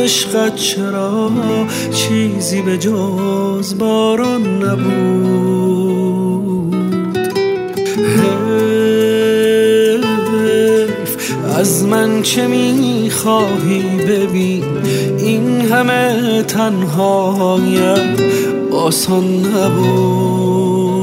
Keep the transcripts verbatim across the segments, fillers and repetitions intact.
عشقت چرا چیزی به جز باران نبود. حیف از من چه میخواهی ببین، این همه تنهایم آسان نبود.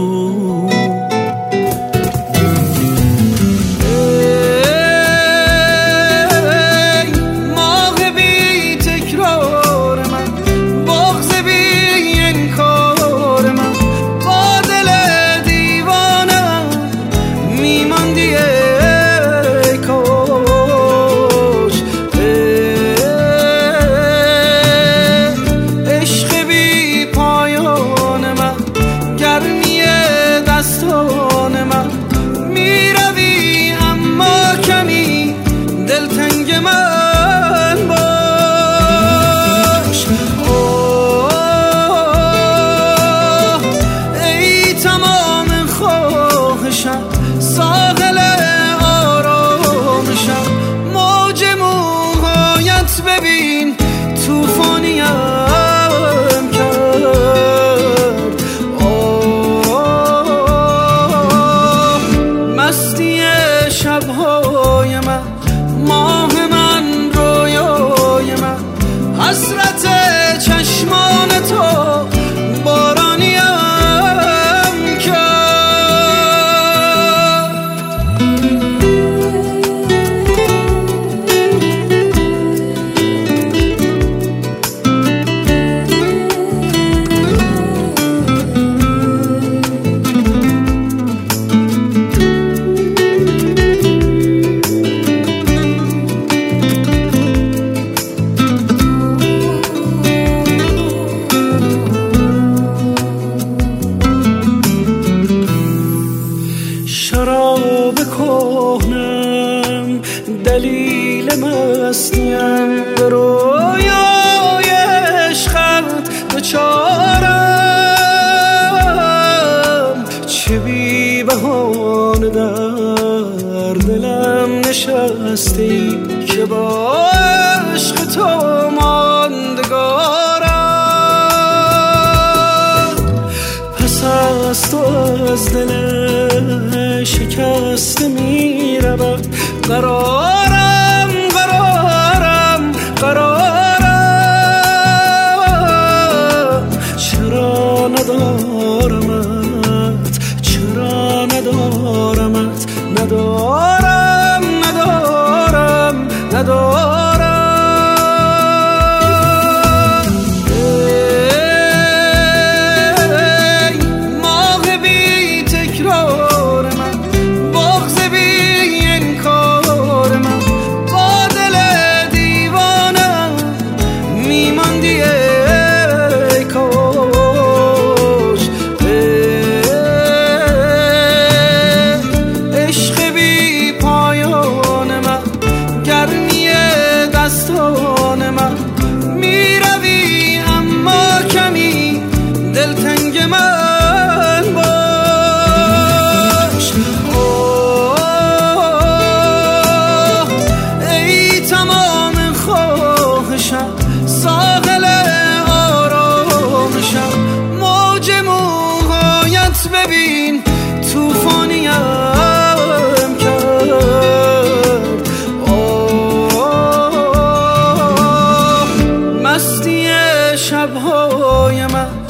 ساحل آرامشم، موج موهایت ببین توفانیم کرد. آه مستی شبهای من، ماه من، رویای من، حسرت چشمان تو بارانیم. شراب کهنم دلیل مستیم، به رویای عشقت دچارم. چه بی بهانه در دلم نشستی که با عشق تو ماندگارم. پس از تو از دل شکسته می رود قرارم، قرارم، قرارم. چرا ندارمت، چرا ندارمت، ندارم، ندارم، ندارم. ساحل آرامشم، موج موهایت ببین توفانیم کرد. آه مستی شبهای من،